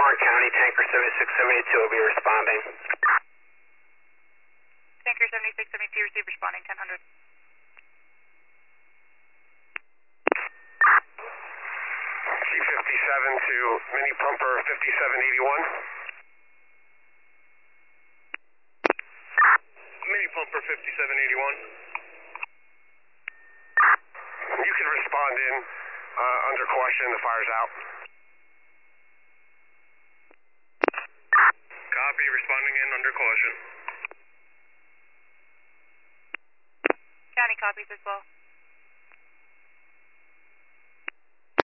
Orange County, Tanker 7672 will be responding. Tanker 7672, receive responding 1000. C57 to Mini Pumper 5781. Mini Pumper 5781. You can respond in under caution, the fire's out. Copy, responding in under caution. County copies as well.